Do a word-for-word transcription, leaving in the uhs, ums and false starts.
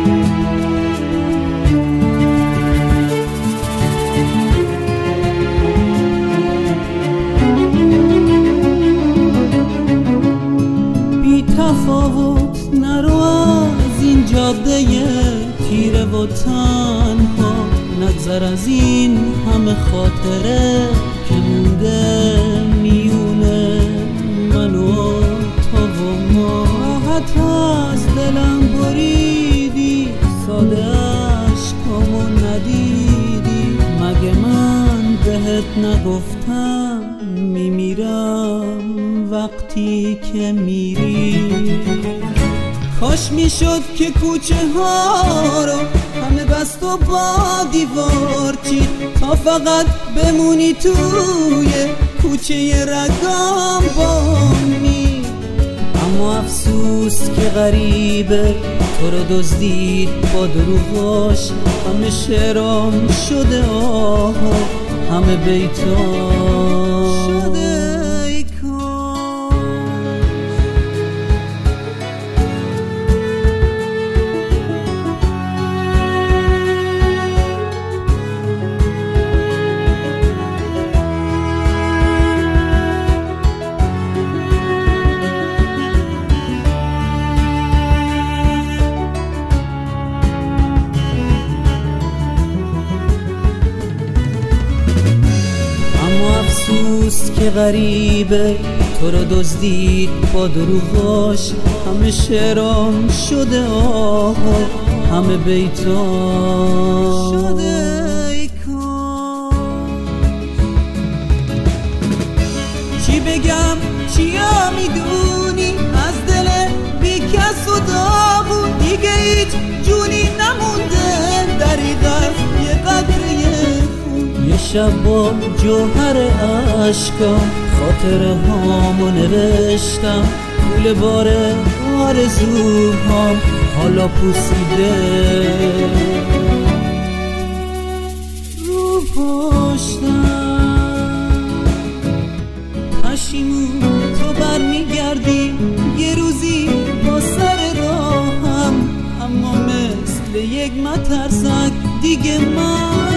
تفاوت نرو از این جاده تیره و تنها، نگذر از این همه خاطره که مونده میونه من و تو و ما. راحت از دلم بریدی، ساده عشقامو ندیدی، مگه من بهت نگفتم میمیرم وقتی که میری. کاش میشد که کوچه ها رو همه بست و با دیوار چید، تا فقط بمونی توی کوچه رگام با می. اما افسوس که غریبه تو رو دزدید با دروغاش، همه شعرام شده آه همه بیتام شده. افسوس که غریبه تو رو دزدید با دروغاش، همه شعرام شده آه همه بیتام شده. ای کاش چی بگم چیا میدونی از دل بی کس و داغون، دیگه هیچ جونی نمونده دریغ یه قطره یه شب با جوهر عشقم خاطره هامو نوشتم، پول بار آرزوهام حالا پوسیده رو پشتم. پشیمون تو برمیگردی یه روزی با سر راهم، اما مثل یک مترسک دیگه من